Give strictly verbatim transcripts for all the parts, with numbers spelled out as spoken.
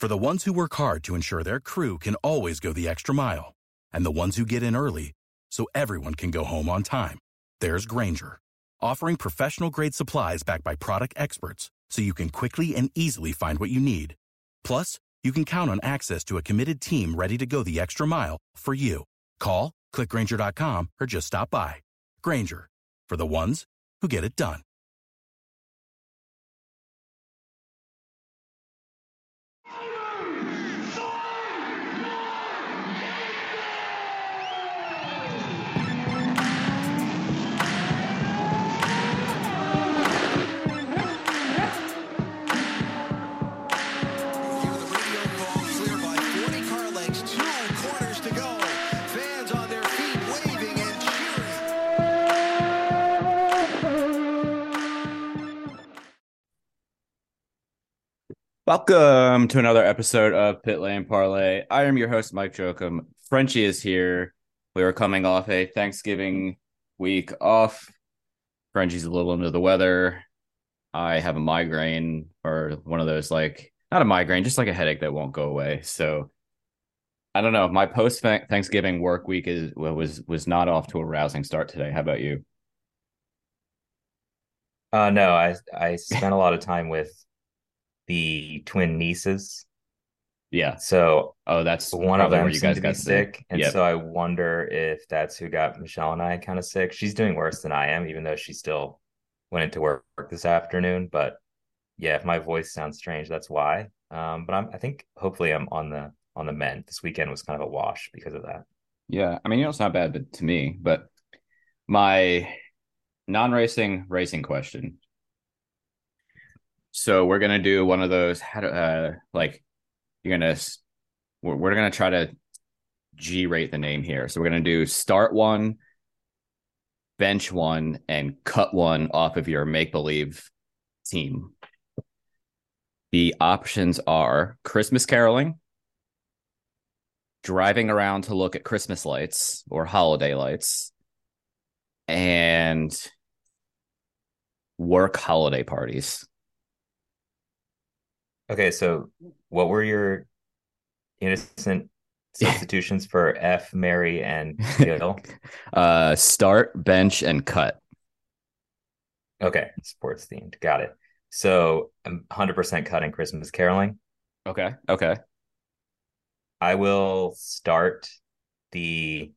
For the ones who work hard to ensure their crew can always go the extra mile, and the ones who get in early so everyone can go home on time, there's Grainger, offering professional-grade supplies backed by product experts so you can quickly and easily find what you need. Plus, you can count on access to a committed team ready to go the extra mile for you. Call, click Grainger dot com, or just stop by. Grainger, for the ones who get it done. Welcome to another episode of Pit Lane Parlay. I am your host, Mike Jokum. Frenchie is here. We are coming off a Thanksgiving week off. Frenchie's a little under the weather. I have a migraine, or one of those, like, not a migraine, just like a headache that won't go away. So I don't know. My post-Thanksgiving work week is was was not off to a rousing start today. How about you? Uh, no, I I spent a lot of time with the twin nieces. Yeah. So Oh, that's one of probably where them you seemed guys to be got sick. sick. And Yep. so I wonder if that's who got Michelle and I kind of sick. She's doing worse than I am, even though she still went into work this afternoon. But yeah, if my voice sounds strange, that's why. Um, but I'm, I think hopefully I'm on the on the mend. This weekend was kind of a wash because of that. Yeah. I mean, you know, it's not bad but to me, but my non-racing racing question. So we're gonna do one of those. How to uh, like you're gonna we're, we're gonna try to G rate the name here. So we're gonna do start one, bench one, and cut one off of your make believe team. The options are Christmas caroling, driving around to look at Christmas lights or holiday lights, and work holiday parties. Okay, so what were your innocent substitutions for F, Mary, and Jill? uh, start, bench, and cut. Okay, sports themed. Got it. So I'm one hundred percent cutting Christmas caroling. Okay. Okay. I will start the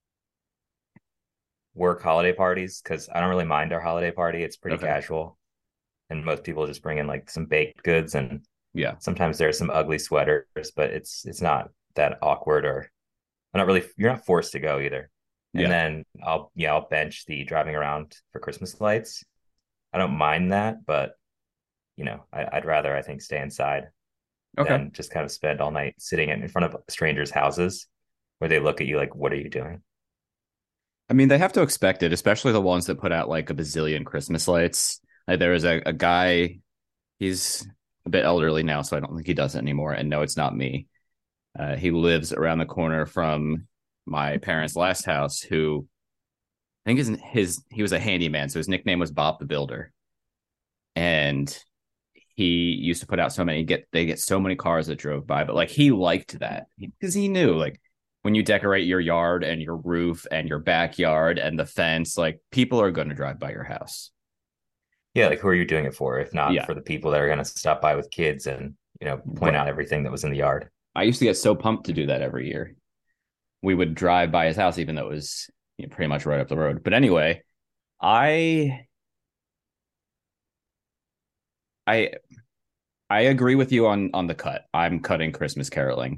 work holiday parties because I don't really mind our holiday party. It's pretty Okay. casual. And most people just bring in like some baked goods, and Yeah. sometimes there's some ugly sweaters, but it's it's not that awkward, or I'm not really you're not forced to go either. And Yeah. then I'll yeah, I'll bench the driving around for Christmas lights. I don't mind that, but you know, I, I'd rather I think stay inside Okay. than just kind of spend all night sitting in front of strangers' houses where they look at you like, what are you doing? I mean, they have to expect it, especially the ones that put out like a bazillion Christmas lights. Like there was a, a guy, he's a bit elderly now, so I don't think he does it anymore. And no, it's not me. Uh, he lives around the corner from my parents' last house, who I think is his, he was a handyman. So his nickname was Bob the Builder. And he used to put out so many get they get so many cars that drove by, but like he liked that because he, he knew like when you decorate your yard and your roof and your backyard and the fence, like people are going to drive by your house. Yeah, like who are you doing it for? If not Yeah. for the people that are going to stop by with kids and, you know, point Right. out everything that was in the yard. I used to get so pumped to do that every year. We would drive by his house, even though it was, you know, pretty much right up the road. But anyway, I I I agree with you on on the cut. I'm cutting Christmas caroling.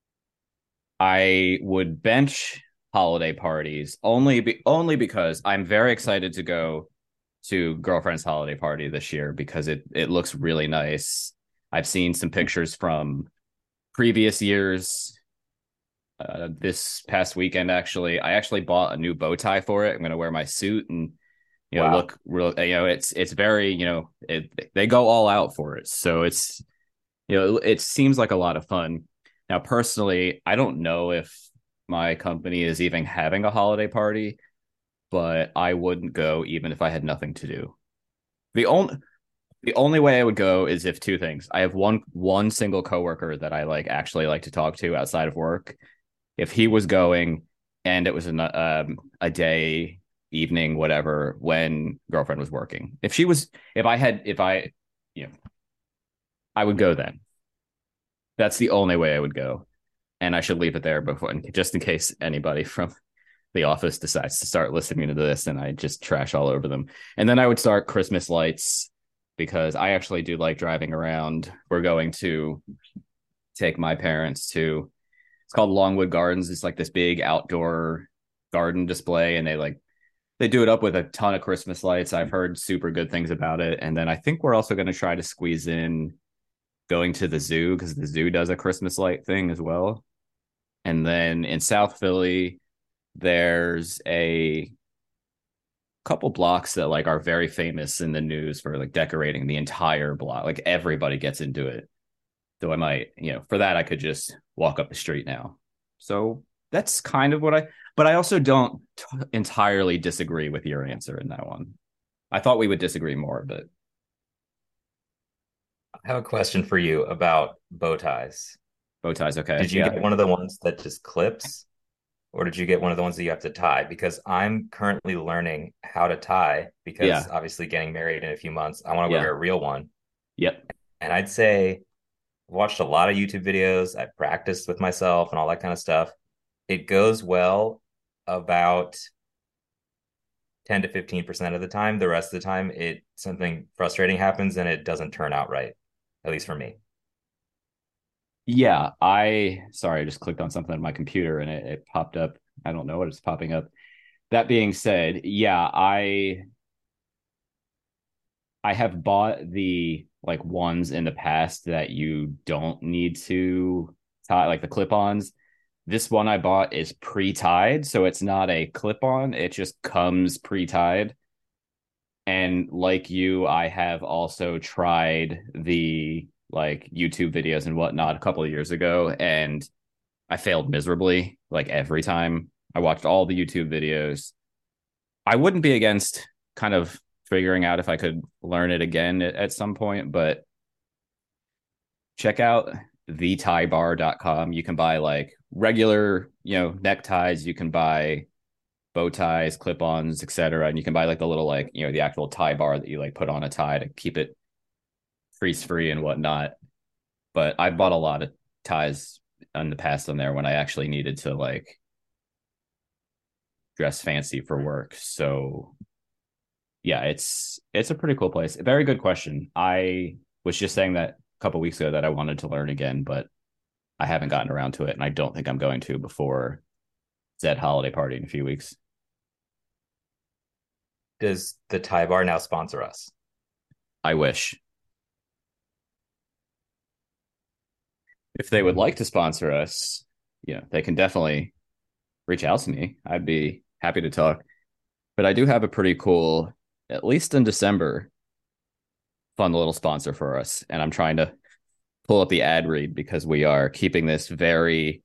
I would bench holiday parties only be, only because I'm very excited to go to girlfriend's holiday party this year because it it looks really nice. I've seen some pictures from previous years. Uh, this past weekend, actually, I actually bought a new bow tie for it. I'm going to wear my suit and you know Wow. look real. You know, it's it's very you know it, they go all out for it. So it's you know it seems like a lot of fun. Now, personally, I don't know if my company is even having a holiday party, but I wouldn't go even if I had nothing to do. The only The only way I would go is if two things. I have one one single coworker that I like actually like to talk to outside of work. If he was going and it was an, um, a day, evening, whatever, when girlfriend was working. If she was, if I had, if I, you know, I would go then. That's the only way I would go. And I should leave it there before, just in case anybody from the office decides to start listening to this and I just trash all over them. And then I would start Christmas lights because I actually do like driving around. We're going to take my parents to, it's called Longwood Gardens. It's like this big outdoor garden display, and they like they do it up with a ton of Christmas lights. I've heard super good things about it. And then I think we're also going to try to squeeze in going to the zoo because the zoo does a Christmas light thing as well. And then in South Philly, there's a couple blocks that like are very famous in the news for like decorating the entire block. Like everybody gets into it. So I might, you know, for that I could just walk up the street now. So that's kind of what I, but I also don't t- entirely disagree with your answer in that one. I thought we would disagree more, but I have a question for you about bow ties. bow ties, okay. Did you Yeah. get one of the ones that just clips, or did you get one of the ones that you have to tie? Because I'm currently learning how to tie because Yeah. obviously getting married in a few months, I want to Yeah. wear a real one. Yep. And I'd say I've watched a lot of YouTube videos. I've practiced with myself and all that kind of stuff. It goes well about ten to fifteen percent of the time. The rest of the time, it something frustrating happens and it doesn't turn out right, at least for me. Yeah. I, sorry, I just clicked on something on my computer and it, it popped up. I don't know what it's popping up. That being said, yeah, I, I have bought the like ones in the past that you don't need to tie, like the clip-ons. This one I bought is pre-tied, so it's not a clip-on. It just comes pre-tied. And like you, I have also tried the like YouTube videos and whatnot a couple of years ago, and I failed miserably like every time. I watched all the YouTube videos. I wouldn't be against kind of figuring out if I could learn it again at, at some point, but check out the tie bar dot com. You can buy like regular, you know, neckties, you can buy bow ties, clip-ons, et cetera. And you can buy like the little like, you know, the actual tie bar that you like put on a tie to keep it crease free and whatnot. But I bought a lot of ties in the past on there when I actually needed to like dress fancy for work. So yeah, it's it's a pretty cool place. A very good question. I was just saying that a couple weeks ago that I wanted to learn again, but I haven't gotten around to it, and I don't think I'm going to before Zed holiday party in a few weeks. Does the Thai bar now sponsor us? I wish. If they would like to sponsor us, you know, they can definitely reach out to me. I'd be happy to talk. But I do have a pretty cool, at least in December, fun little sponsor for us. And I'm trying to pull up the ad read because we are keeping this very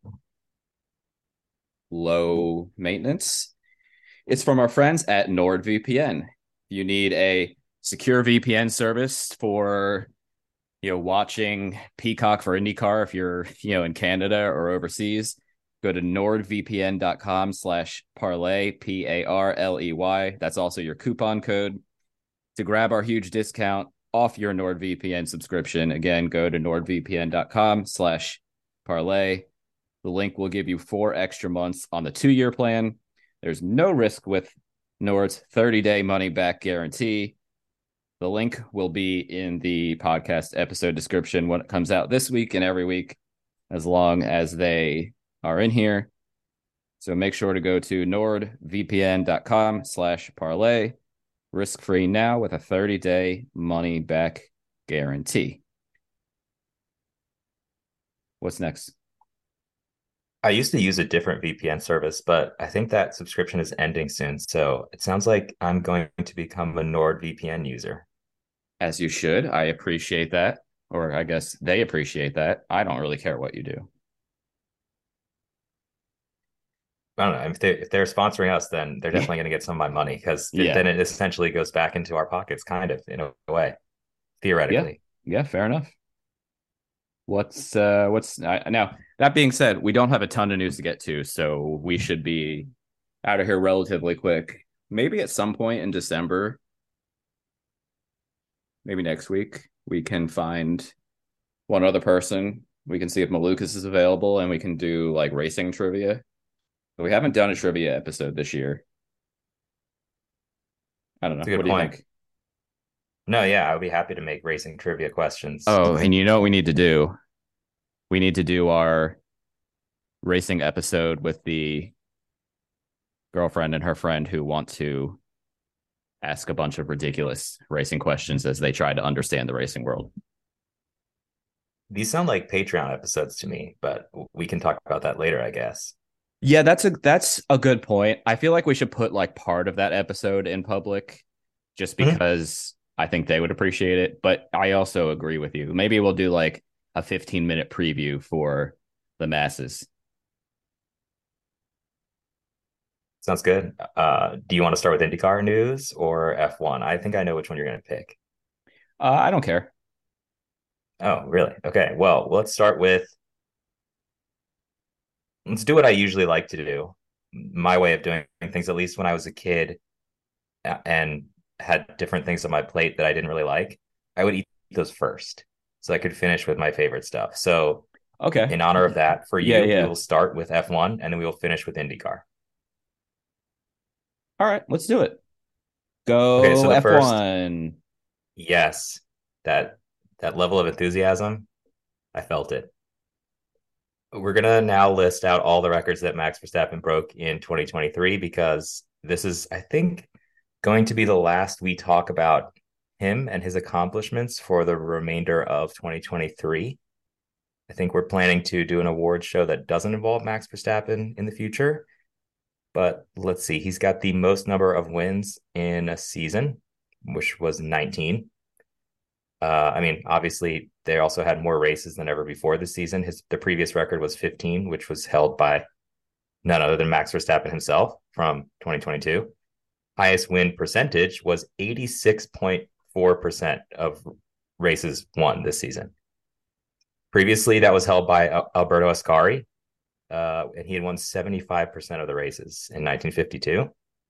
low maintenance. It's from our friends at NordVPN. If you need a secure V P N service for, you know, watching Peacock for IndyCar if you're, you know, in Canada or overseas, go to nordvpn.com slash parlay, P A R L E Y. That's also your coupon code to grab our huge discount off your NordVPN subscription. Again, go to nordvpn.com slash parlay. The link will give you four extra months on the two-year plan. There's no risk with Nord's thirty-day money-back guarantee. The link will be in the podcast episode description when it comes out this week and every week, as long as they are in here. So make sure to go to nordvpn.com slash parlay. Risk-free now with a thirty-day money-back guarantee. What's next? I used to use a different V P N service, but I think that subscription is ending soon. So it sounds like I'm going to become a NordVPN user. As you should. I appreciate that. Or I guess they appreciate that. I don't really care what you do. I don't know. If, they, if they're sponsoring us, then they're definitely going to get some of my money because Yeah. then it essentially goes back into our pockets, kind of, in a way. Yeah, theoretically. yeah, fair enough. What's uh what's uh, now that being said, we don't have a ton of news to get to, so we should be out of here relatively quick. Maybe at some point in December, maybe next week, we can find one other person. We can see if Malukas is available and we can do like racing trivia. But we haven't done a trivia episode this year. I don't know. It's a What good do you point. think? No, yeah, I would be happy to make racing trivia questions. Oh, and you know what we need to do? We need to do our racing episode with the girlfriend and her friend who want to ask a bunch of ridiculous racing questions as they try to understand the racing world. These sound like Patreon episodes to me, but we can talk about that later, I guess. Yeah, that's a that's a good point. I feel like we should put like part of that episode in public just Mhm. because I think they would appreciate it. But I also agree with you. Maybe we'll do like a fifteen minute preview for the masses. Sounds good. Uh, do you want to start with IndyCar news or F one? I think I know which one you're going to pick. Uh, I don't care. Oh, really? Okay. Well, let's start with let's do what I usually like to do. My way of doing things, at least when I was a kid and had different things on my plate that I didn't really like, I would eat those first so I could finish with my favorite stuff. So, Okay. in honor of that, for Yeah, you, we yeah. will start with F one and then we will finish with IndyCar. All right, let's do it. Okay, so Go the first, F one. yes, that that level of enthusiasm, I felt it. We're gonna now list out all the records that Max Verstappen broke in twenty twenty-three because this is, I think, going to be the last we talk about him and his accomplishments for the remainder of twenty twenty-three. I think we're planning to do an award show that doesn't involve Max Verstappen in the future. But let's see, he's got the most number of wins in a season, which was nineteen. Uh, I mean, obviously, they also had more races than ever before this season. His the previous record was fifteen, which was held by none other than Max Verstappen himself from twenty twenty-two. Highest win percentage was eighty-six point four percent of races won this season. Previously, that was held by Alberto Ascari, uh, and he had won seventy-five percent of the races in nineteen fifty-two.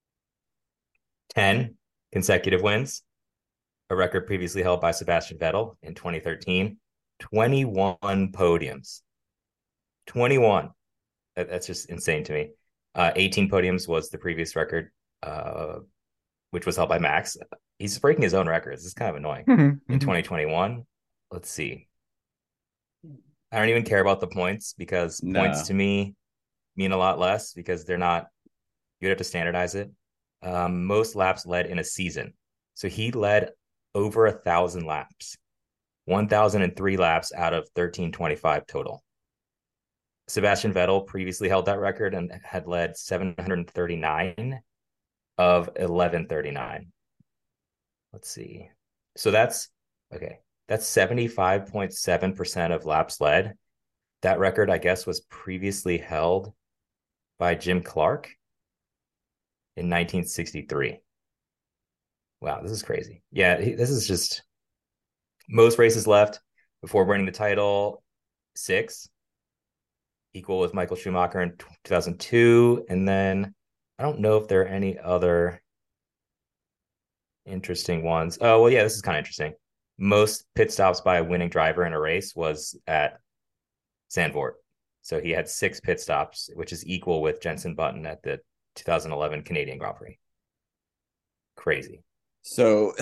ten consecutive wins, a record previously held by Sebastian Vettel in twenty thirteen. twenty-one podiums. twenty-one. That, that's just insane to me. Uh, eighteen podiums was the previous record, uh, which was held by Max. He's breaking his own records. It's kind of annoying. In twenty twenty-one, let's see. I don't even care about the points because No. points to me mean a lot less because they're not, you'd have to standardize it. Um, most laps led in a season. So he led over a thousand laps, one thousand three laps out of thirteen twenty-five total. Sebastian Vettel previously held that record and had led seven hundred thirty-nine of eleven thirty-nine. Let's see. So that's okay. That's seventy-five point seven percent of laps led. That record, I guess, was previously held by Jim Clark in nineteen sixty-three. Wow, this is crazy. Yeah, this is just most races left before winning the title, six, equal with Michael Schumacher in two thousand two. And then I don't know if there are any other interesting ones. Oh, well, yeah, this is kind of interesting. Most pit stops by a winning driver in a race was at Zandvoort. So he had six pit stops, which is equal with Jenson Button at the two thousand eleven Canadian Grand Prix. Crazy. So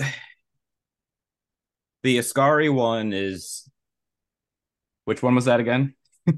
the Ascari one is, which one was that again?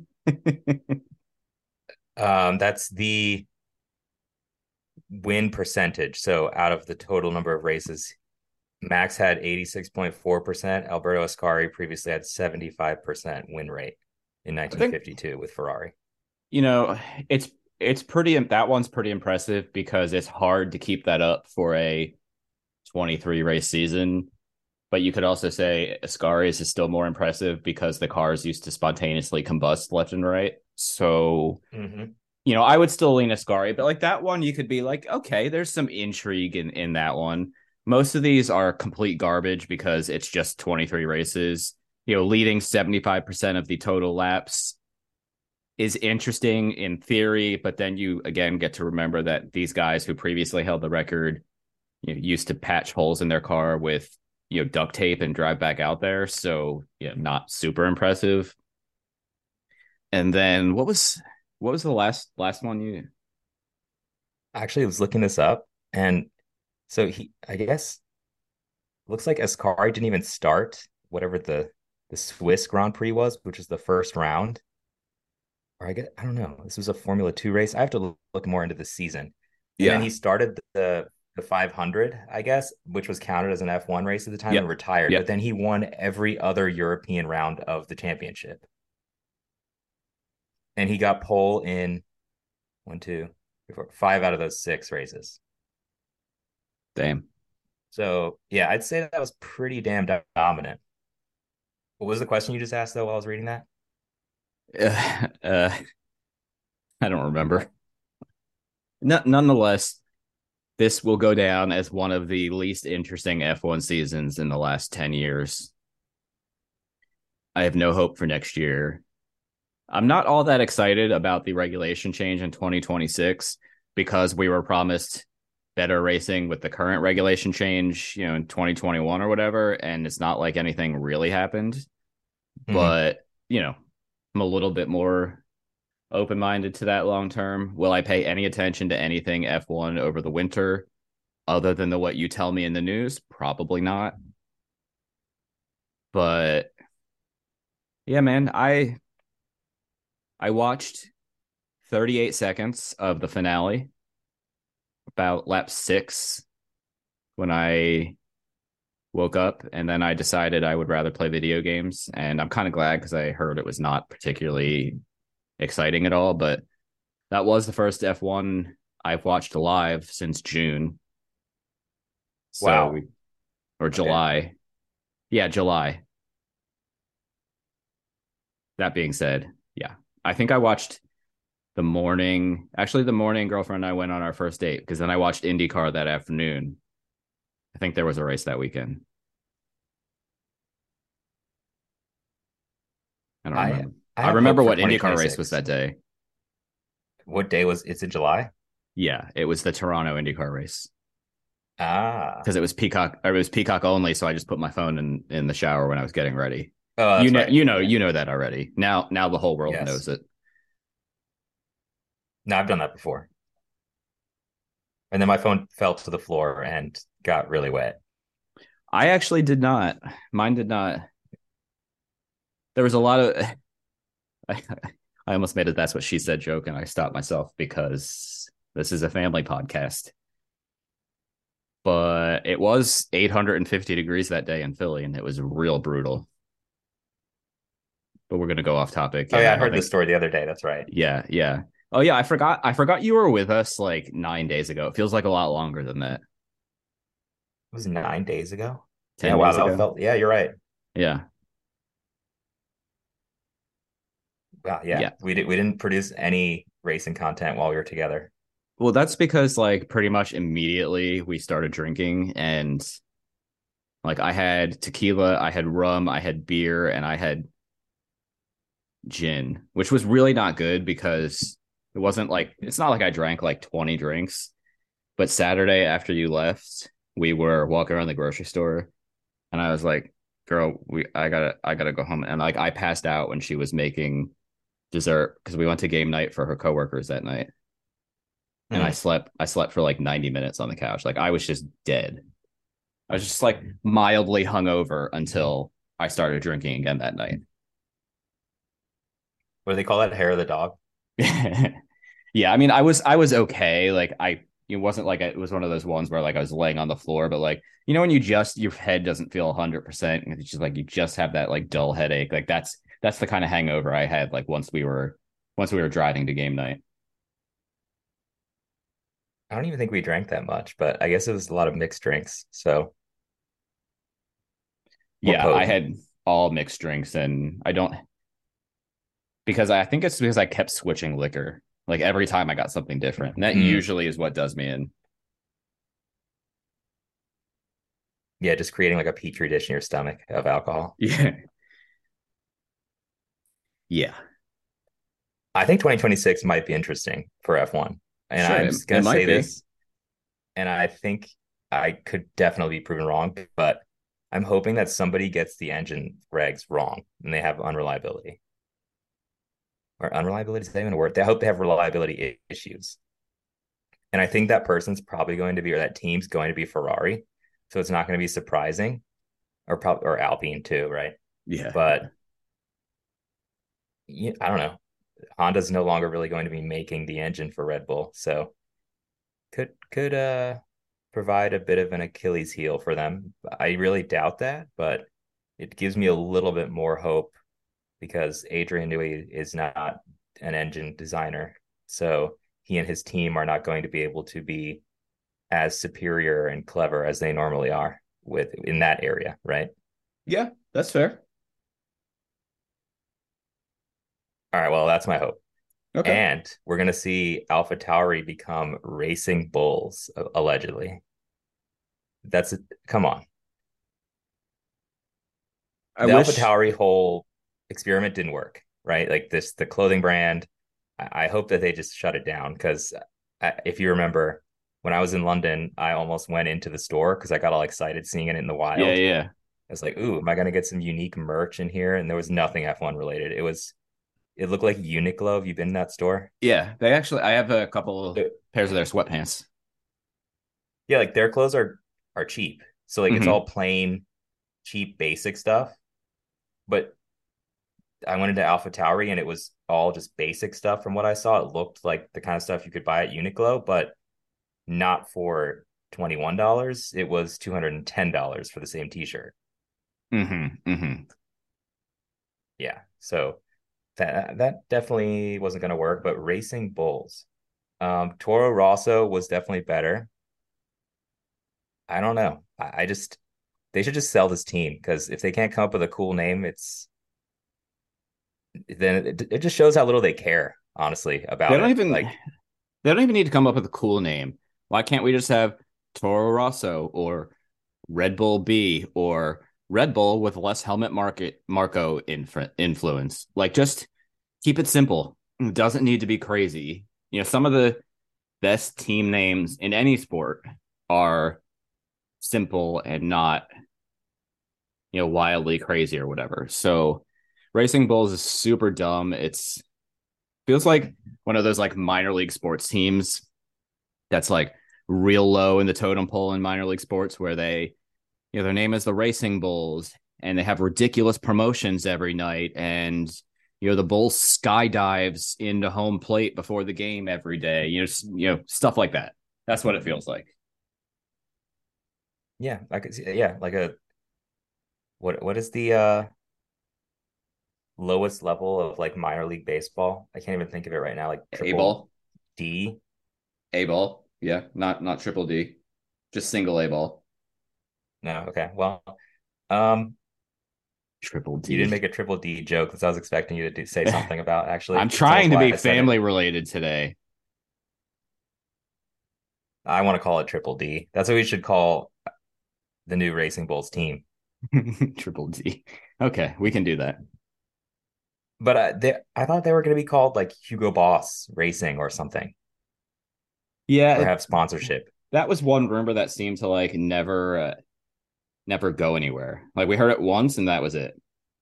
um, that's the win percentage. So out of the total number of races, Max had eighty-six point four percent. Alberto Ascari previously had seventy-five percent win rate in nineteen fifty-two think, with Ferrari. You know, it's it's pretty that one's pretty impressive because it's hard to keep that up for a twenty-three race season. But you could also say Ascari's is still more impressive because the cars used to spontaneously combust left and right. So, mm-hmm. you know, I would still lean Ascari, but like that one, you could be like, okay, there's some intrigue in, in that one. most of these are complete garbage because it's just twenty-three races. You know, leading seventy-five percent of the total laps is interesting in theory, but then you again get to remember that these guys who previously held the record, you know, used to patch holes in their car with, you know, duct tape and drive back out there. So, yeah, not super impressive. And then what was what was the last last one you Actually, I was looking this up, and so he, I guess, looks like Ascari didn't even start whatever the the Swiss Grand Prix was, which is the first round. Or I get, I don't know. This was a Formula Two race. I have to look, look more into the season. And then Yeah. he started the the five hundred, I guess, which was counted as an F one race at the time, Yep. and retired. Yep. But then he won every other European round of the championship. And he got pole in one, two, three, four, five out of those six races. Damn. So yeah, I'd say that was pretty damn dominant. What was the question you just asked though while I was reading that? Uh, uh, I don't remember. No, nonetheless, this will go down as one of the least interesting F one seasons in the last ten years. I have no hope for next year. I'm not all that excited about the regulation change in twenty twenty-six because we were promised better racing with the current regulation change, you know, in twenty twenty-one or whatever, and it's not like anything really happened. Mm-hmm. But, you know, I'm a little bit more open-minded to that long term. Will I pay any attention to anything F one over the winter other than the what you tell me in the news? Probably not. But yeah, man, I I watched thirty-eight seconds of the finale, about lap six, when I woke up, and then I decided I would rather play video games. And I'm kind of glad because I heard it was not particularly exciting at all. But that was the first F one I've watched live since June. So, wow. we, or July. Okay. Yeah, July. That being said, yeah, I think I watched the morning, actually the morning girlfriend and I went on our first date, because then I watched IndyCar that afternoon. I think there was a race that weekend. I don't remember. I, I, I remember what IndyCar race was that day. What day was it's in July? Yeah, it was the Toronto IndyCar race. Ah, because it was Peacock. It was Peacock only, so I just put my phone in in the shower when I was getting ready. Oh, you know, right. you know, yeah. you know that already. Now, now the whole world yes. knows it. No, I've done that before. And then my phone fell to the floor and got really wet. I actually did not. Mine did not. There was a lot of. I, I almost made it "that's what she said" joke, and I stopped myself because this is a family podcast. But it was eight hundred fifty degrees that day in Philly, and it was real brutal. But we're going to go off topic. Oh, yeah, I heard think... this story the other day. That's right. Yeah, yeah. Oh, yeah, I forgot. I forgot you were with us like nine days ago. It feels like a lot longer than that. It was nine days ago? Ten yeah, wow, days that ago. Felt... Yeah, you're right. Yeah. Wow, yeah. yeah. We, did, we didn't produce any racing content while we were together. Well, that's because like pretty much immediately we started drinking, and like I had tequila, I had rum, I had beer, and I had gin, which was really not good because it wasn't like, it's not like I drank like twenty drinks. But Saturday after you left, we were walking around the grocery store, and I was like, girl, we I gotta I gotta go home. And like I passed out when she was making dessert because we went to game night for her coworkers that night. And mm. I slept, I slept for like ninety minutes on the couch. Like I was just dead. I was just like mildly hungover until I started drinking again that night. What do they call that? Hair of the dog? Yeah. I mean, I was, I was okay. Like I, it wasn't like, it was one of those ones where like I was laying on the floor, but like, you know, when you just, your head doesn't feel a hundred percent, and it's just like, you just have that like dull headache. Like that's, that's the kind of hangover I had. Like once we were, once we were driving to game night. I don't even think we drank that much, but I guess it was a lot of mixed drinks. So yeah, I had all mixed drinks, and I don't, because I think it's because I kept switching liquor. Like every time I got something different. And that mm. usually is what does me in. Yeah, just creating like a petri dish in your stomach of alcohol. Yeah. Yeah. I think twenty twenty-six might be interesting for F one. And Sure. I'm It, just it gonna might say be. this, and I think I could definitely be proven wrong, but I'm hoping that somebody gets the engine regs wrong and they have unreliability. Or unreliability, is that even a word? They hope they have reliability issues. And I think that person's probably going to be, or that team's going to be Ferrari. So it's not going to be surprising, or probably, or Alpine too, right? Yeah. But yeah, I don't know. Honda's no longer really going to be making the engine for Red Bull. So could, could, uh, provide a bit of an Achilles heel for them. I really doubt that, but it gives me a little bit more hope because Adrian Newey is not an engine designer. So he and his team are not going to be able to be as superior and clever as they normally are with in that area, right? Yeah, that's fair. All right, well, that's my hope. Okay. And we're going to see AlphaTauri become Racing Bulls, allegedly. That's a, come on. I The wish. AlphaTauri whole experiment didn't work, right? Like this, the clothing brand. I, I hope that they just shut it down because if you remember, when I was in London, I almost went into the store because I got all excited seeing it in the Yeah, wild. yeah. I was like, "Ooh, am I going to get some unique merch in here?" And there was nothing F one related. It was, it looked like Uniqlo. Have you been in that store? Yeah. They actually I have a couple pairs of their sweatpants. Yeah, like their clothes are are cheap, so like it's Mm-hmm. all plain, cheap, basic stuff. But I went into AlphaTauri and it was all just basic stuff. From what I saw, it looked like the kind of stuff you could buy at Uniqlo, but not for twenty-one dollars. It was two hundred ten dollars for the same t-shirt. Mm-hmm. Mm-hmm. Yeah. So that that definitely wasn't going to work, but Racing Bulls. Um, Toro Rosso was definitely better. I don't know. I, I just they should just sell this team because if they can't come up with a cool name, it's then it, it just shows how little they care, honestly, They about don't it. even Like, they don't even need to come up with a cool name. Why can't we just have Toro Rosso or Red Bull B or Red Bull with less helmet market Marco inf- influence? Like just keep it simple. It doesn't need to be crazy. You know, some of the best team names in any sport are simple and not, you know, wildly crazy or whatever. So Racing Bulls is super dumb. It's feels like one of those like minor league sports teams that's like real low in the totem pole in minor league sports where they, you know, their name is the Racing Bulls and they have ridiculous promotions every night. And, you know, the Bulls skydives into home plate before the game every day, you know, you know, stuff like that. That's what it feels like. yeah, I could see, yeah, like a what what is the uh lowest level of like minor league baseball? I can't even think of it right now. Like A triple ball, D. A ball. Yeah. Not, not triple D, just single A ball. No, okay. Well, um, Triple you didn't D. make a triple D joke that I was expecting you to do, say something about, actually. I'm That's almost trying to why be I said it. family related today. I want to call it triple D. That's what we should call the new Racing Bulls team. Triple D. Okay, we can do that. But uh, they, I thought they were going to be called like Hugo Boss Racing or something, Yeah, or it, have sponsorship. that was one rumor that seemed to like never, uh, never go anywhere. Like we heard it once, and that was it.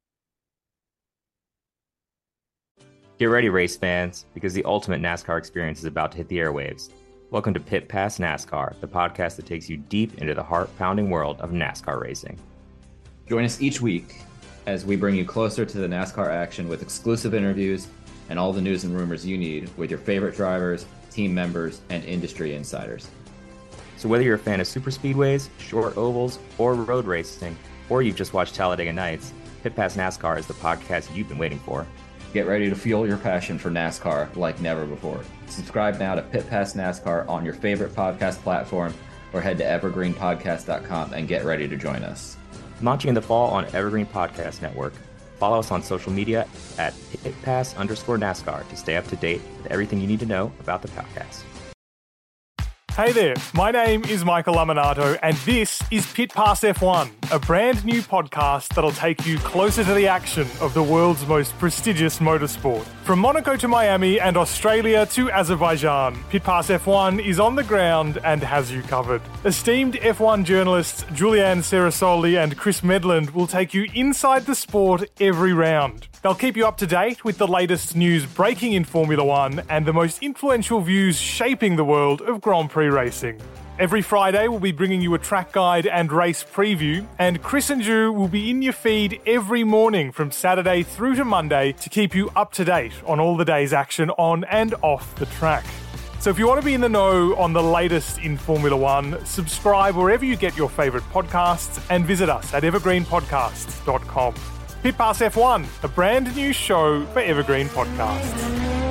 Get ready, race fans, because the ultimate NASCAR experience is about to hit the airwaves. Welcome to Pit Pass NASCAR, the podcast that takes you deep into the heart-pounding world of NASCAR racing. Join us each week as we bring you closer to the NASCAR action with exclusive interviews and all the news and rumors you need with your favorite drivers, team members, and industry insiders. So whether you're a fan of super speedways, short ovals, or road racing, or you've just watched Talladega Nights, Pit Pass NASCAR is the podcast you've been waiting for. Get ready to fuel your passion for NASCAR like never before. Subscribe now to Pit Pass NASCAR on your favorite podcast platform or head to evergreen podcast dot com and get ready to join us. Launching in the fall on Evergreen Podcast Network. Follow us on social media at pitpass underscore NASCAR to stay up to date with everything you need to know about the podcast. Hey there, my name is Michael Laminato, and this is Pit Pass F one, a brand new podcast that'll take you closer to the action of the world's most prestigious motorsport. From Monaco to Miami and Australia to Azerbaijan, Pit Pass F one is on the ground and has you covered. Esteemed F one journalists Julianne Cerasoli and Chris Medland will take you inside the sport every round. They'll keep you up to date with the latest news breaking in Formula One and the most influential views shaping the world of Grand Prix racing. Every Friday, we'll be bringing you a track guide and race preview, and Chris and Ju will be in your feed every morning from Saturday through to Monday to keep you up to date on all the day's action on and off the track. So if you want to be in the know on the latest in Formula One, subscribe wherever you get your favourite podcasts and visit us at evergreen podcasts dot com. Pit Pass F one, a brand new show for Evergreen Podcasts.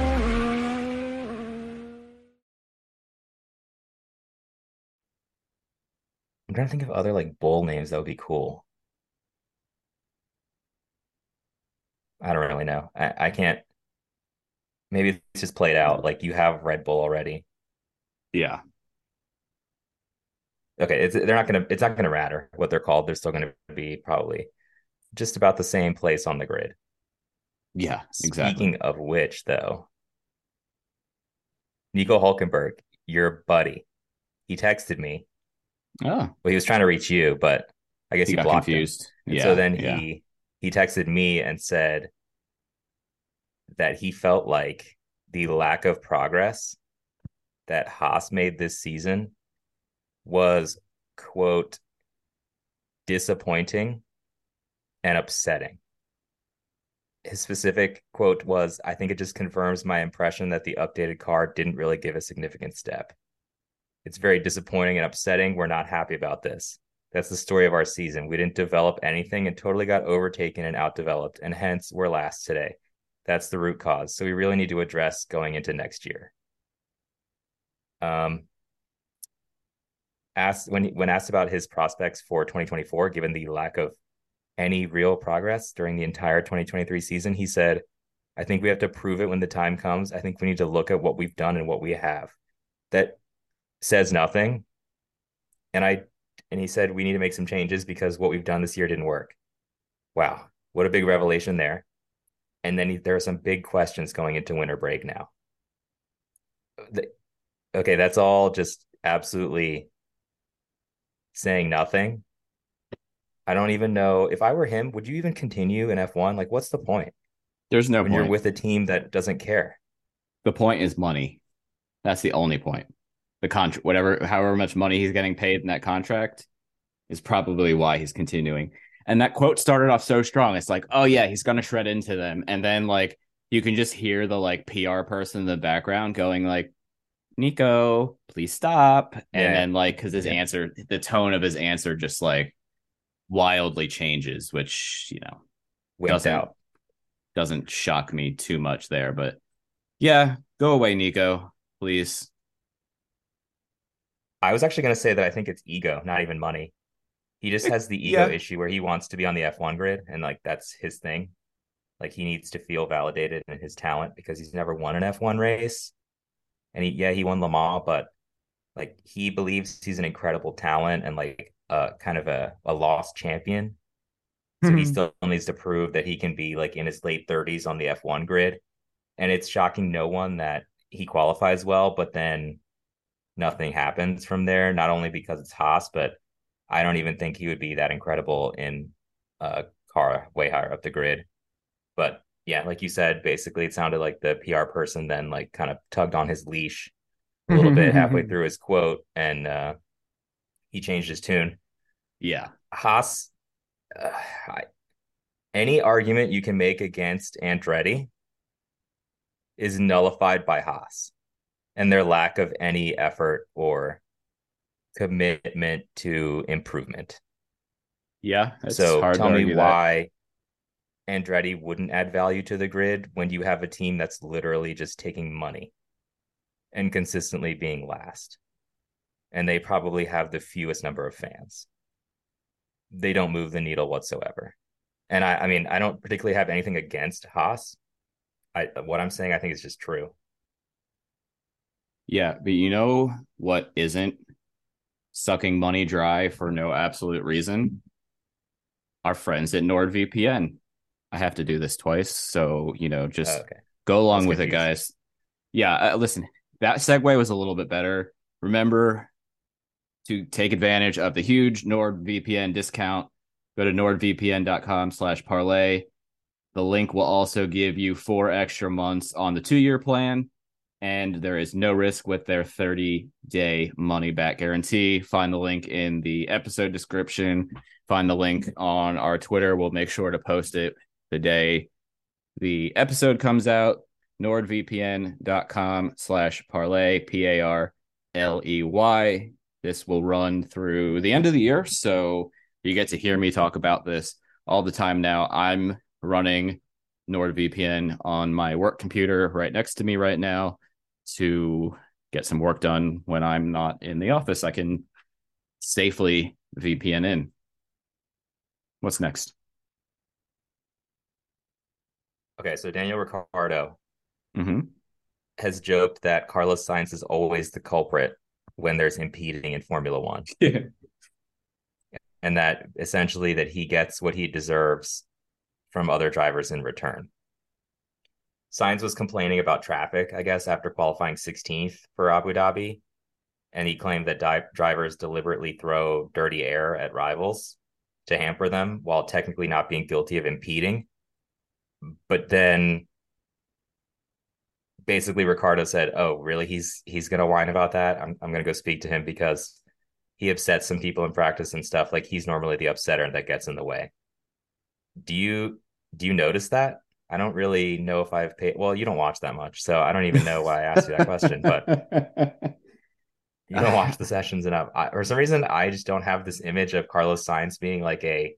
I'm trying to think of other like bull names that would be cool. I don't really know. I, I can't. Maybe it's just played out. Like you have Red Bull already. Yeah. Okay, it's they're not gonna. It's not gonna matter what they're called. They're still gonna be probably just about the same place on the grid. Yeah, exactly. Speaking of which, though, Nico Hulkenberg, your buddy, he texted me. Oh, well, he was trying to reach you, but I guess he you got blocked confused. him. And yeah. So then yeah. he he texted me and said that he felt like the lack of progress that Haas made this season was, quote, disappointing and upsetting. His specific quote was, I think it just confirms my impression that the updated car didn't really give a significant step. It's very disappointing and upsetting. We're not happy about this. That's the story of our season. We didn't develop anything and totally got overtaken and outdeveloped, and hence we're last today. That's the root cause. So we really need to address going into next year. Um, asked when when asked about his prospects for twenty twenty-four, given the lack of any real progress during the entire twenty twenty-three season, he said, I think we have to prove it when the time comes. I think we need to look at what we've done and what we have. That says nothing. And I and he said we need to make some changes because what we've done this year didn't work. Wow, what a big revelation there. And then he, there are some big questions going into winter break now. The, okay, that's all just absolutely saying nothing. I don't even know if I were him, would you even continue in F one? Like, what's the point? There's no when point. You're with a team that doesn't care. The point is money. That's the only point. The contract, whatever, however much money he's getting paid in that contract is probably why he's continuing. And that quote started off so strong. It's like, oh yeah, he's going to shred into them. And then like, you can just hear the like P R person in the background going like, Nico, please stop. And yeah. then like, cause his yeah. answer, the tone of his answer just like wildly changes, which, you know, doesn't, out. doesn't shock me too much there, but yeah, go away, Nico, please. I was actually going to say that I think it's ego, not even money. He just has the ego yeah. issue where he wants to be on the F one grid, and like that's his thing. Like he needs to feel validated in his talent because he's never won an F one race. And he, yeah, he won Le Mans, but like he believes he's an incredible talent and like uh kind of a, a lost champion. So mm-hmm. he still needs to prove that he can be like in his late thirties on the F one grid. And it's shocking no one that he qualifies well, but then nothing happens from there, not only because it's Haas, but I don't even think he would be that incredible in a car way higher up the grid. But yeah, like you said, basically it sounded like the P R person then like kind of tugged on his leash a little bit halfway through his quote, and uh, he changed his tune. Yeah. Haas, uh, I, any argument you can make against Andretti is nullified by Haas and their lack of any effort or commitment to improvement. Yeah. So tell me why that. Andretti wouldn't add value to the grid when you have a team that's literally just taking money and consistently being last. And they probably have the fewest number of fans. They don't move the needle whatsoever. And I, I mean, I don't particularly have anything against Haas. I, what I'm saying, I think is just true. Yeah, but you know what isn't sucking money dry for no absolute reason? Our friends at NordVPN. I have to do this twice, so you know, Oh, just okay. go I was along with it, confused. guys. Yeah, uh, listen, that segue was a little bit better. Remember to take advantage of the huge NordVPN discount. Go to nordvpn.com slash parlay. The link will also give you four extra months on the two-year plan, and there is no risk with their thirty-day money-back guarantee. Find the link in the episode description. Find the link on our Twitter. We'll make sure to post it the day the episode comes out. nordvpn.com slash parlay, P A R L E Y. This will run through the end of the year, so you get to hear me talk about this all the time now. I'm running NordVPN on my work computer right next to me right now to get some work done when I'm not in the office. I can safely V P N in. What's next? Okay, so Daniel Ricciardo Mm-hmm. has joked that Carlos Sainz is always the culprit when there's impeding in Formula One, Yeah. and that essentially that he gets what he deserves from other drivers in return. Sainz was complaining about traffic, I guess, after qualifying sixteenth for Abu Dhabi, and he claimed that di- drivers deliberately throw dirty air at rivals to hamper them while technically not being guilty of impeding. But then basically Ricardo said, "Oh, really? He's he's gonna whine about that. I'm I'm gonna go speak to him because he upsets some people in practice and stuff. Like he's normally the upsetter that gets in the way." Do you do you notice that? I don't really know if I've paid. Well, you don't watch that much, so I don't even know why I asked you that question. But you don't watch the sessions enough. I, for some reason, I just don't have this image of Carlos Sainz being like a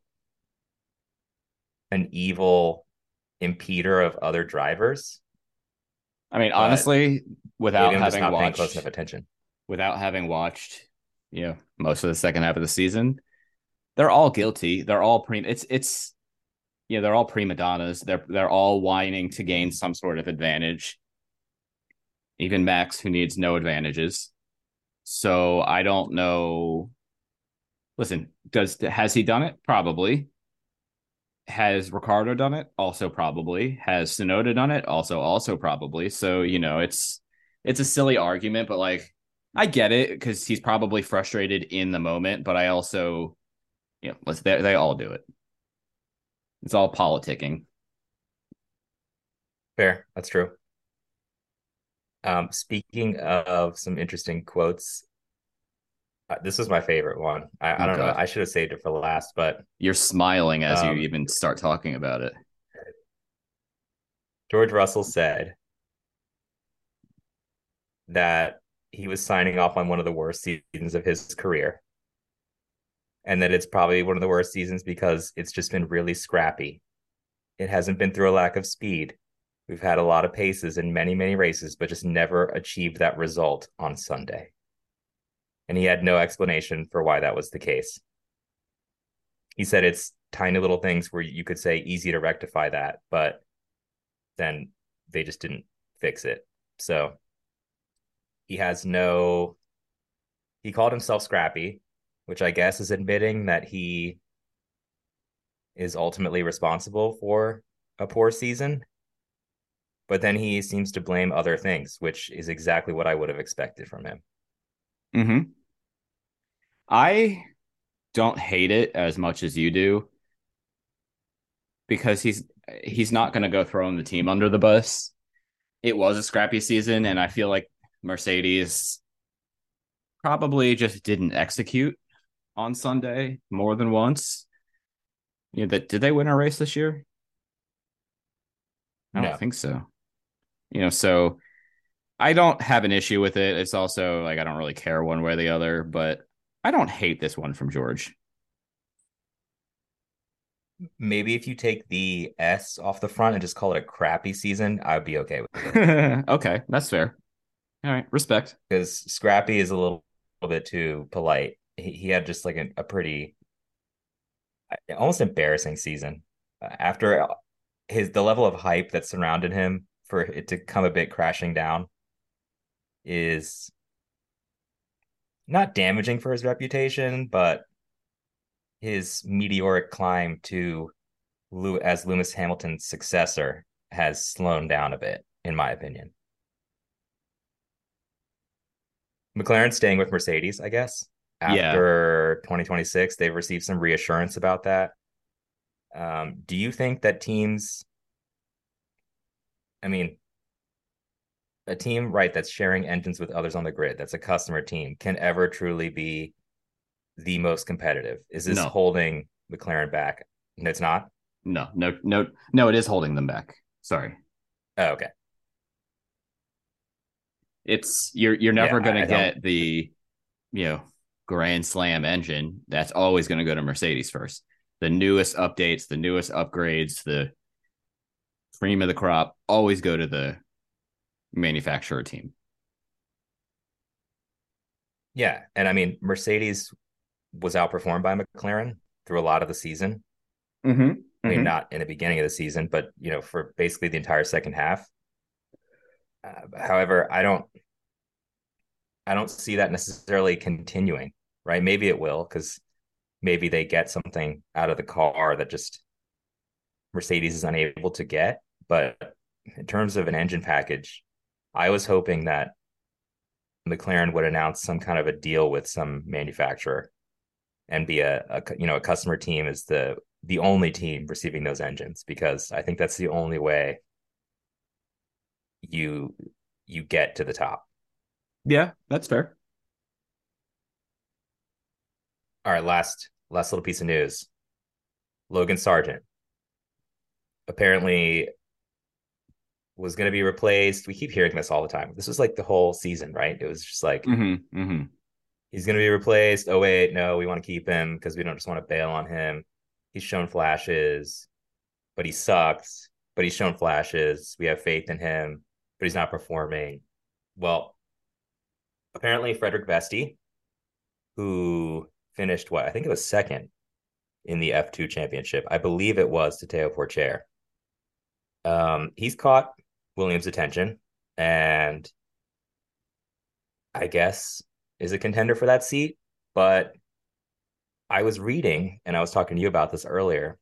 an evil impeder of other drivers. I mean, But honestly, without maybe I'm just having not paying close watched enough attention. without having watched, you know, most of the second half of the season, they're all guilty. They're all pre it's it's you know, they're all prima donnas. They're they're all whining to gain some sort of advantage. Even Max, who needs no advantages. So I don't know. Listen, does has he done it? Probably. Has Ricardo done it? Also probably. Has Sonoda done it? Also, also probably. So, you know, it's it's a silly argument, but like I get it because he's probably frustrated in the moment, but I also, you know, let's they, they all do it. It's all politicking. Fair, that's true. Um, speaking of some interesting quotes, uh, this was my favorite one. I, I Oh don't know. God. I should have saved it for last, but You're smiling as you um, even start talking about it. George Russell said that he was signing off on one of the worst seasons of his career, and that it's probably one of the worst seasons because it's just been really scrappy. It hasn't been through a lack of speed. We've had a lot of paces in many, many races, but just never achieved that result on Sunday. And he had no explanation for why that was the case. He said it's tiny little things where you could say easy to rectify that, but then they just didn't fix it. So he has no, he called himself scrappy, which I guess is admitting that he is ultimately responsible for a poor season. But then he seems to blame other things, which is exactly what I would have expected from him. Mm-hmm. I don't hate it as much as you do because he's he's not going to go throwing the team under the bus. It was a scrappy season, and I feel like Mercedes probably just didn't execute on Sunday more than once. You know, that did they win a race this year? I don't No, think so. You know, so I don't have an issue with it. It's also like I don't really care one way or the other, but I don't hate this one from George. maybe if you take the S off the front and just call it a crappy season, I'd be okay with it. Okay, that's fair. All right, respect. Because scrappy is a little, little bit too polite. He, he had just like a, a pretty, almost embarrassing season. Uh, After his the level of hype that surrounded him for it to come a bit crashing down, is not damaging for his reputation, but his meteoric climb to as Lewis Hamilton's successor has slowed down a bit, in my opinion. McLaren's staying with Mercedes, I guess. After yeah. twenty twenty-six, they've received some reassurance about that. Um, do you think that teams, I mean, a team, right, that's sharing engines with others on the grid, that's a customer team, can ever truly be the most competitive? Is this no. holding McLaren back? No, it's not? No, no, no, no, it is holding them back. Sorry. Oh, okay. It's you're you're never yeah, gonna get the, you know, Grand Slam engine. That's always gonna go to Mercedes first. The newest updates, the newest upgrades, the cream of the crop always go to the manufacturer team. Yeah, and I mean, Mercedes was outperformed by McLaren through a lot of the season. Mm-hmm. Mm-hmm. I mean, not in the beginning of the season, but, you know, for basically the entire second half. Uh, however, I don't, I don't see that necessarily continuing, right? Maybe it will, because maybe they get something out of the car that just Mercedes is unable to get. But in terms of an engine package, I was hoping that McLaren would announce some kind of a deal with some manufacturer and be a, a you know, a customer team is the the only team receiving those engines, because I think that's the only way you you get to the top. Yeah, that's fair. All right, last last little piece of news. Logan Sargeant apparently was going to be replaced. We keep hearing this all the time. This was like the whole season, right? It was just like, mm-hmm, mm-hmm. he's going to be replaced. Oh, wait, no, we want to keep him because we don't just want to bail on him. He's shown flashes, but he sucks. But he's shown flashes. We have faith in him, but he's not performing. Well, apparently Frederick Vesti, who finished what? I think it was second in the F two championship. I believe it was to Teo Porcher. Um, he's caught Williams' attention and I guess is a contender for that seat. But I was reading, and I was talking to you about this earlier,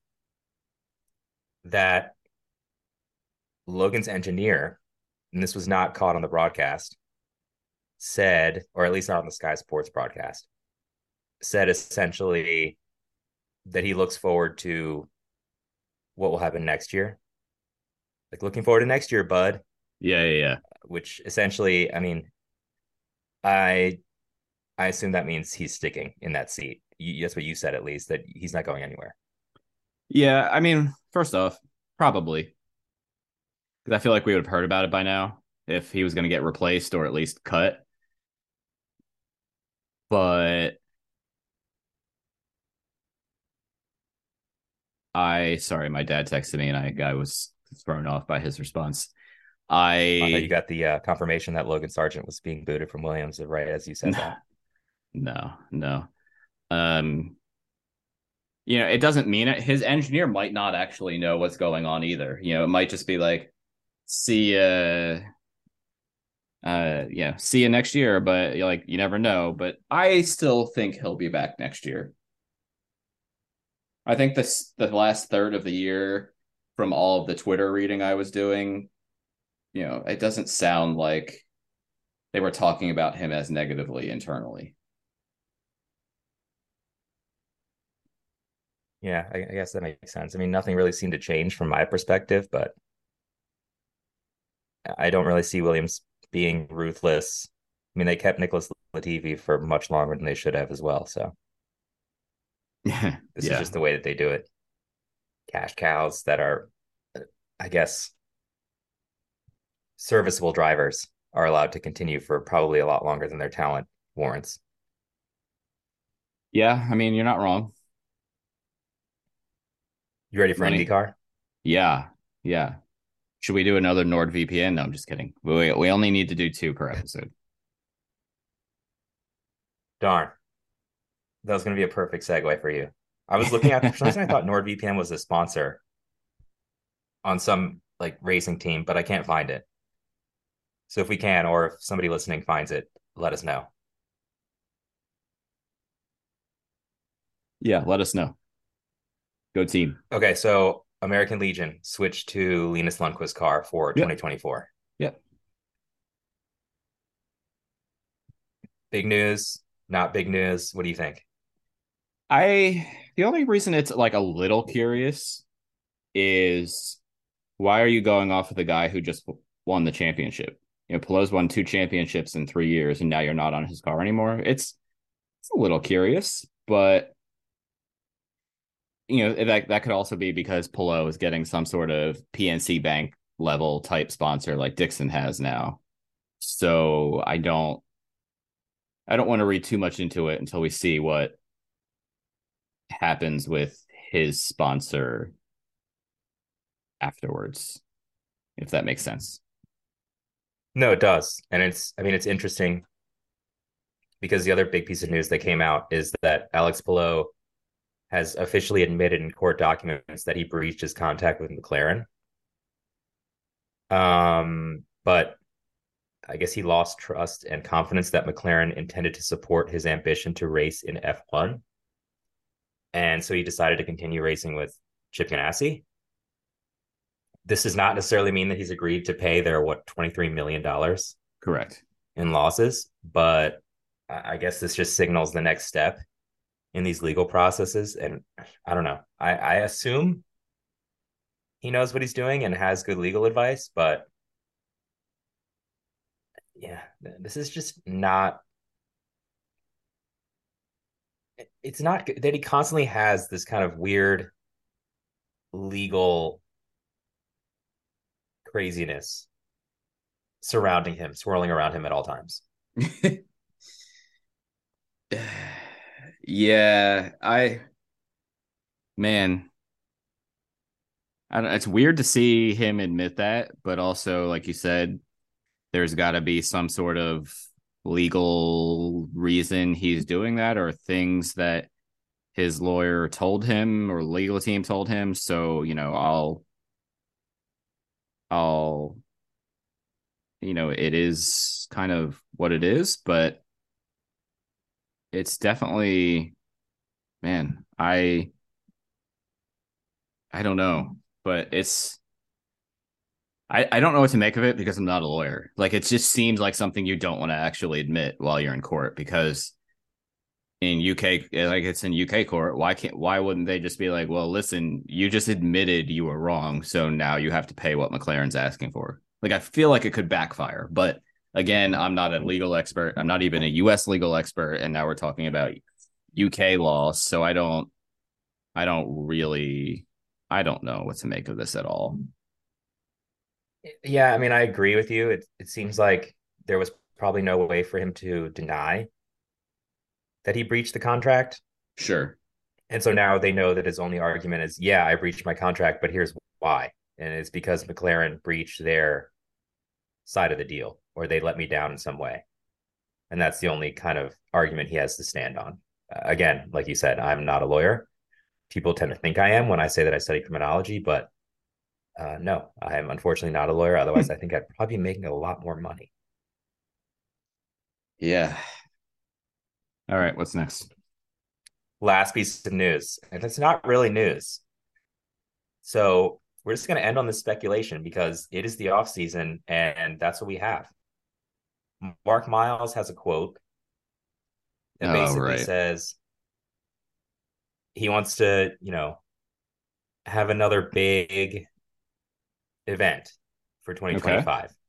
that Logan's engineer, and this was not caught on the broadcast, said, or at least not on the Sky Sports broadcast, said essentially that he looks forward to what will happen next year. Like, looking forward to next year, bud. Yeah, yeah, yeah. Which essentially, I mean, I I assume that means he's sticking in that seat. You, that's what you said, at least, that he's not going anywhere. Yeah, I mean, first off, probably. Because I feel like we would have heard about it by now if he was going to get replaced or at least cut. But I, sorry, my dad texted me and I, I was thrown off by his response. I, I thought you got the uh, confirmation that Logan Sargeant was being booted from Williams, right as you said that. No, no. Um, you know, it doesn't mean it. His engineer might not actually know what's going on either. You know, it might just be like, see, uh, uh, yeah, see you next year. But like, you never know. But I still think he'll be back next year. I think this the last third of the year, from all of the Twitter reading I was doing, you know, it doesn't sound like they were talking about him as negatively internally. Yeah, I, I guess that makes sense. I mean, nothing really seemed to change from my perspective, but I don't really see Williams being ruthless. I mean, they kept Nicholas Latifi for much longer than they should have as well. So this yeah. is just the way that they do it. Cash cows that are, I guess, serviceable drivers are allowed to continue for probably a lot longer than their talent warrants. Yeah, I mean, you're not wrong. You ready for Money. IndyCar? Yeah, yeah. Should we do another NordVPN? No, I'm just kidding. We we only need to do two per episode. Darn. That was going to be a perfect segue for you. I was looking at, for some reason I thought NordVPN was a sponsor on some like racing team, but I can't find it. So if we can, or if somebody listening finds it, let us know. Yeah, let us know. Go team. Okay, so American Legion switched to Linus Lundqvist's car for Yep. twenty twenty-four. Yep. Big news, not big news. What do you think? I the only reason it's like a little curious is why are you going off of the guy who just won the championship? You know, Pelot's won two championships in three years, and now you're not on his car anymore. It's it's a little curious, but you know that that could also be because Pelot is getting some sort of P N C Bank level type sponsor like Dixon has now. So I don't I don't want to read too much into it until we see what happens with his sponsor afterwards, if that makes sense. No, it does. And it's, I mean, it's interesting because the other big piece of news that came out is that Alex Palou has officially admitted in court documents that he breached his contract with McLaren. Um, but I guess he lost trust and confidence that McLaren intended to support his ambition to race in F one. And so he decided to continue racing with Chip Ganassi. This does not necessarily mean that he's agreed to pay their, what, twenty-three million dollars Correct. in losses. But I guess this just signals the next step in these legal processes. And I don't know. I, I assume he knows what he's doing and has good legal advice. But yeah, this is just not. It's not that he constantly has this kind of weird legal craziness surrounding him, swirling around him at all times. Yeah, I, man, I don't, it's weird to see him admit that, but also, like you said, there's got to be some sort of legal reason he's doing that, or things that his lawyer told him or legal team told him. So, you know, I'll, I'll, you know, it is kind of what it is, but it's definitely, man, I, I don't know, but it's, I, I don't know what to make of it because I'm not a lawyer. Like, it just seems like something you don't want to actually admit while you're in court, because in U K, like it's in U K court, why can't, why wouldn't they just be like, well, listen, you just admitted you were wrong, so now you have to pay what McLaren's asking for. Like, I feel like it could backfire, but again, I'm not a legal expert. I'm not even a U S legal expert, and now we're talking about U K law, so I don't, I don't really, I don't know what to make of this at all. Yeah, I mean, I agree with you. It it seems like there was probably no way for him to deny that he breached the contract. Sure. And so now they know that his only argument is, yeah, I breached my contract, but here's why. And it's because McLaren breached their side of the deal, or they let me down in some way. And that's the only kind of argument he has to stand on. Uh, again, like you said, I'm not a lawyer. People tend to think I am when I say that I study criminology, but uh, no, I am unfortunately not a lawyer. Otherwise, I think I'd probably be making a lot more money. Yeah. All right, what's next? Last piece of news, and it's not really news. So we're just going to end on this speculation because it is the off season, and that's what we have. Mark Miles has a quote that Oh, basically right. says he wants to, you know, have another big event for twenty twenty-five. Okay.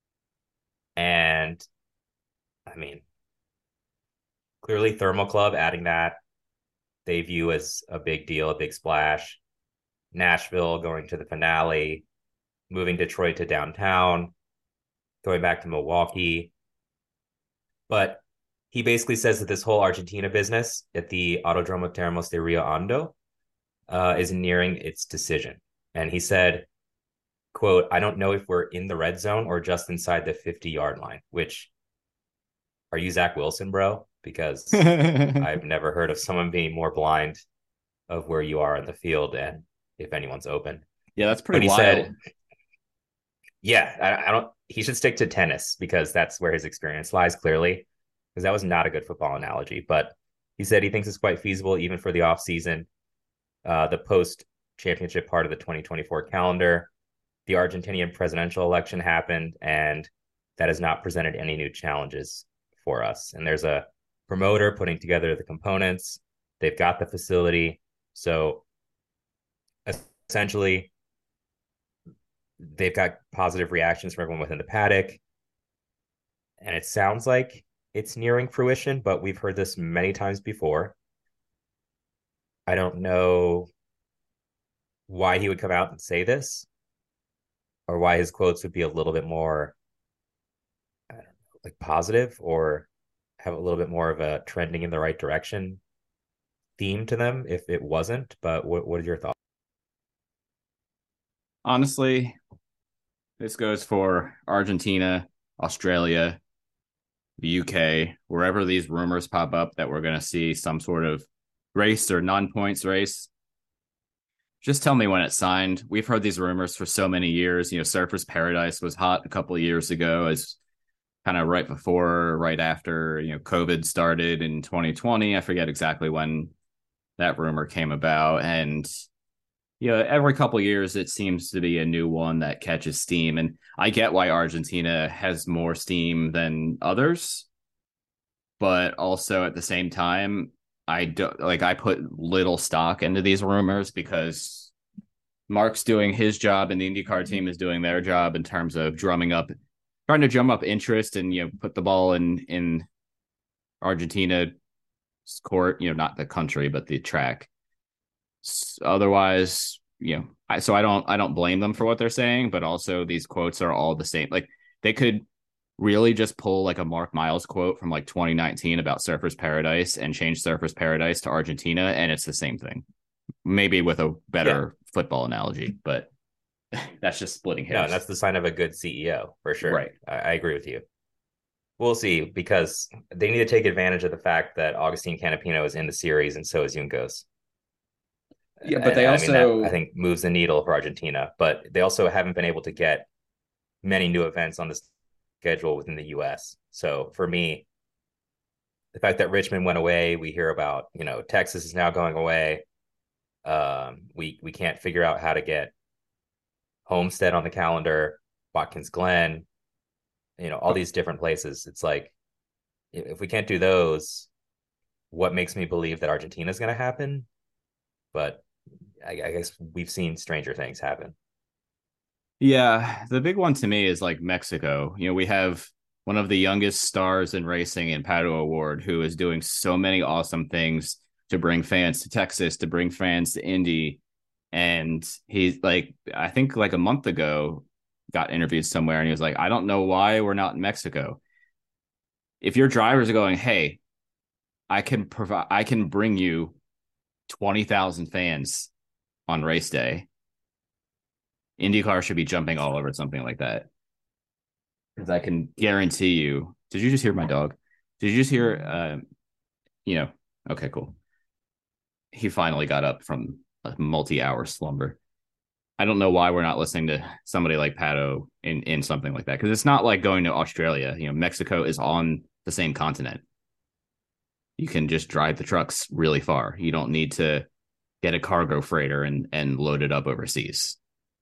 And I mean, clearly Thermal Club adding that they view as a big deal, a big splash. Nashville going to the finale, moving Detroit to downtown, going back to Milwaukee. But he basically says that this whole Argentina business at the Autodromo Termos de Rio Hondo uh, is nearing its decision. And he said, quote, I don't know if we're in the red zone or just inside the fifty-yard line, which, are you Zach Wilson, bro? Because I've never heard of someone being more blind of where you are in the field and if anyone's open. Yeah, that's pretty but he wild. Said, yeah, I, I don't, he should stick to tennis because that's where his experience lies clearly, because that was not a good football analogy. But he said he thinks it's quite feasible even for the offseason, uh, the post championship part of the twenty twenty-four calendar. The Argentinian presidential election happened, and that has not presented any new challenges for us. And there's a promoter putting together the components. They've got the facility. So essentially, they've got positive reactions from everyone within the paddock. And it sounds like it's nearing fruition, but we've heard this many times before. I don't know why he would come out and say this, or why his quotes would be a little bit more, I don't know, like positive, or have a little bit more of a trending in the right direction theme to them if it wasn't. But what, what are your thoughts? Honestly, this goes for Argentina, Australia, the U K, wherever these rumors pop up that we're going to see some sort of race or non-points race. Just tell me when it's signed. We've heard these rumors for so many years. You know, Surfers Paradise was hot a couple of years ago, as kind of right before, right after, you know, COVID started in twenty twenty. I forget exactly when that rumor came about. And, you know, every couple of years, it seems to be a new one that catches steam. And I get why Argentina has more steam than others. But also at the same time, I don't like I put little stock into these rumors because Mark's doing his job and the IndyCar team is doing their job in terms of drumming up, trying to drum up interest and, you know, put the ball in, in Argentina's court, you know, not the country, but the track. Otherwise, you know, I, so I don't, I don't blame them for what they're saying, but also these quotes are all the same. Like they could really just pull like a Mark Miles quote from like twenty nineteen about Surfers Paradise and change Surfers Paradise to Argentina, and it's the same thing. Maybe with a better yeah. football analogy, but that's just splitting hairs. No, that's the sign of a good C E O for sure. Right. I, I agree with you. We'll see, because they need to take advantage of the fact that Augustine Canapino is in the series and so is Juncos. Yeah, but they and, also I mean, that, I think moves the needle for Argentina, but they also haven't been able to get many new events on the schedule within the U S. So for me, the fact that Richmond went away, we hear about, you know, Texas is now going away. Um, we we can't figure out how to get Homestead on the calendar, Watkins Glen, you know, all these different places. It's like, if we can't do those, what makes me believe that Argentina is going to happen? But I, I guess we've seen stranger things happen. Yeah, the big one to me is like Mexico. You know, we have one of the youngest stars in racing in Pato O'Ward, who is doing so many awesome things to bring fans to Texas, to bring fans to Indy. And he's like, I think like a month ago, got interviewed somewhere and he was like, I don't know why we're not in Mexico. If your drivers are going, hey, I can provide, I can bring you twenty thousand fans on race day, IndyCar should be jumping all over something like that. Because I can guarantee you. Did you just hear my dog? Did you just hear, uh, you know, okay, cool. He finally got up from a multi-hour slumber. I don't know why we're not listening to somebody like Pato in, in something like that. Because it's not like going to Australia. You know, Mexico is on the same continent. You can just drive the trucks really far. You don't need to get a cargo freighter and, and load it up overseas.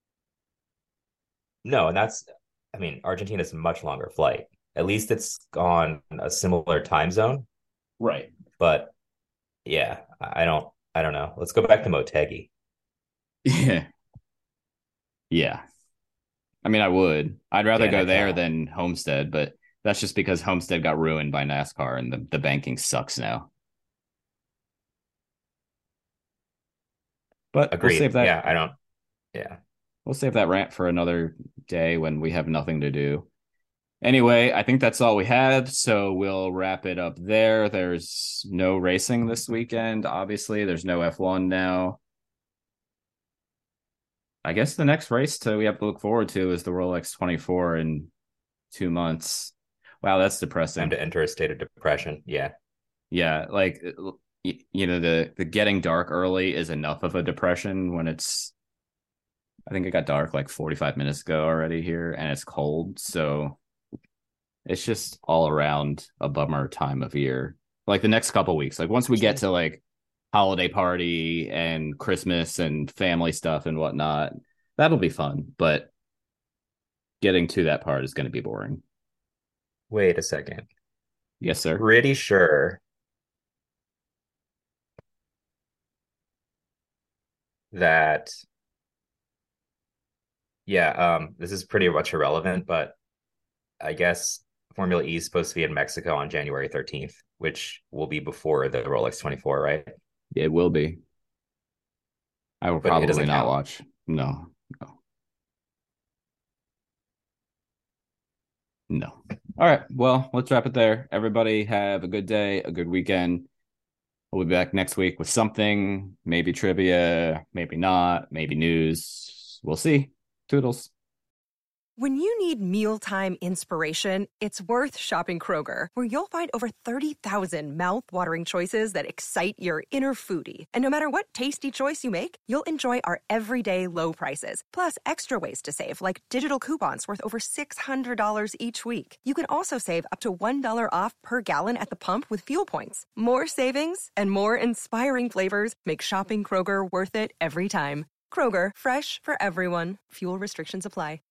No, and that's, I mean, Argentina's a much longer flight. At least it's on a similar time zone. Right. But yeah, I don't, I don't know. Let's go back to Motegi. Yeah. Yeah. I mean, I would. I'd rather yeah, go there than Homestead, but that's just because Homestead got ruined by NASCAR and the, the banking sucks now. But Agreed. We'll save that. Yeah, I don't. Yeah. We'll save that rant for another day when we have nothing to do. Anyway, I think that's all we have, so we'll wrap it up there. There's no racing this weekend, obviously. There's no F one now. I guess the next race to we have to look forward to is the Rolex twenty-four in two months. Wow, that's depressing. Time to enter a state of depression. Yeah. Yeah, like, you know, the, the getting dark early is enough of a depression when it's I think it got dark like forty-five minutes ago already here, and it's cold. So it's just all around a bummer time of year. Like the next couple weeks, like once we get to like holiday party and Christmas and family stuff and whatnot, that'll be fun. But getting to that part is going to be boring. Wait a second. Yes, sir. Pretty sure that, yeah, um, this is pretty much irrelevant, but I guess Formula E is supposed to be in Mexico on January thirteenth, which will be before the Rolex twenty-four, right? It will be. I will But it probably doesn't not count. watch. No, no, no. All right. Well, let's wrap it there. Everybody have a good day, a good weekend. We'll be back next week with something, maybe trivia, maybe not, maybe news. We'll see. Toodles. When you need mealtime inspiration, it's worth shopping Kroger, where you'll find over thirty thousand mouth-watering choices that excite your inner foodie. And no matter what tasty choice you make, you'll enjoy our everyday low prices, plus extra ways to save, like digital coupons worth over six hundred dollars each week. You can also save up to one dollar off per gallon at the pump with fuel points. More savings and more inspiring flavors make shopping Kroger worth it every time. Kroger, fresh for everyone. Fuel restrictions apply.